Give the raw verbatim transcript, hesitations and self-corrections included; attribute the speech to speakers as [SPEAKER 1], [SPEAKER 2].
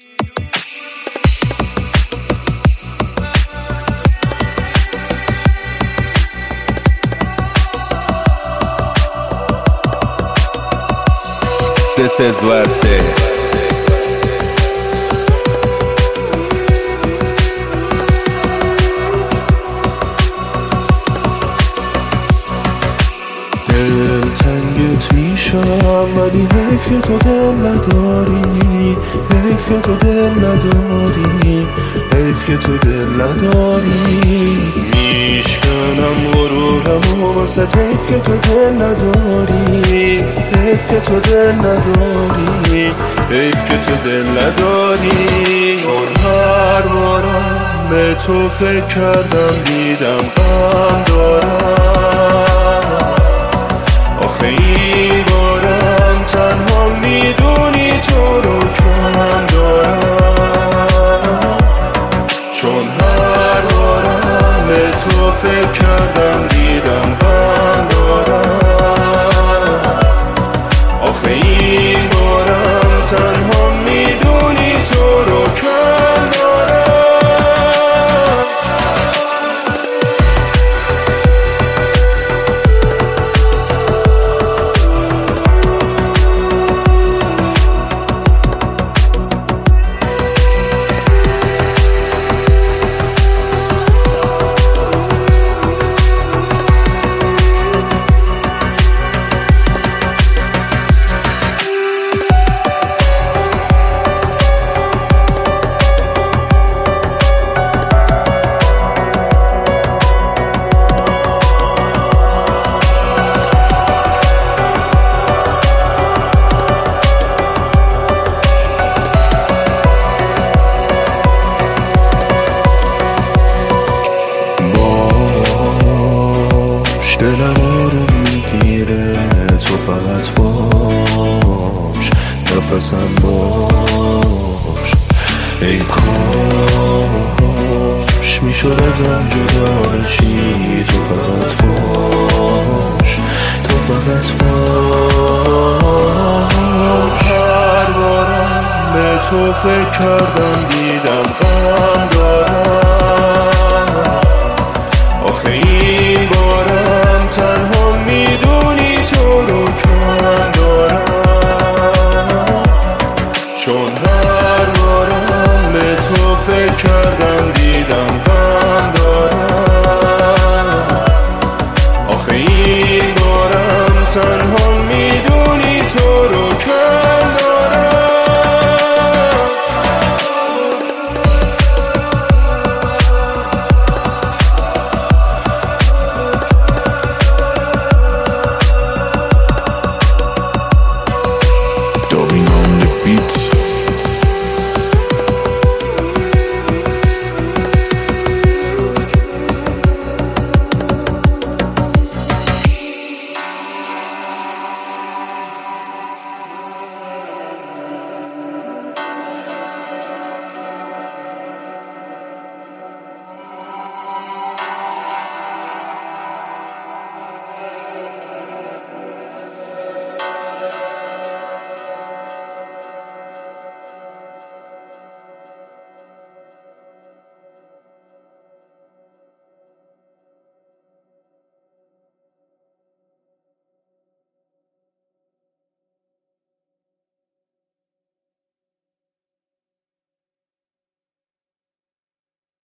[SPEAKER 1] This is Verse.
[SPEAKER 2] دلتنگت میشم ولی حیف که تو دل نداری، حیف که تو دل نداری، حیف که تو دل نداری. میشکنم غرورم و واسه حیف که تو دل نداری، حیف که تو دل نداری، حیف که تو دل نداری. چون هر بارم به تو فکر کردم دیدم غم دارم، آخه این بارم تنها میدونی تو رو کم دارم. چون هر بارم به تو فکر کردم دیدم غم دارم، آخه این بارم تنها میدونی تو رو کم دارم. دلم آروم میگیره تو فقط باش، نفسم باش. ای کاش میشد ازم جدا نشی، تو فقط باش، تو فقط باش. هر بارم به تو فکر کردم دیدم غم دارم، آخه این بارم تنها میدونی تو رو کم دارم. چون